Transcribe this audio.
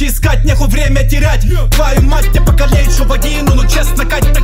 вещи искать, нехуй время терять. Твою мать, я покалечу вагину, ну честно, Кать,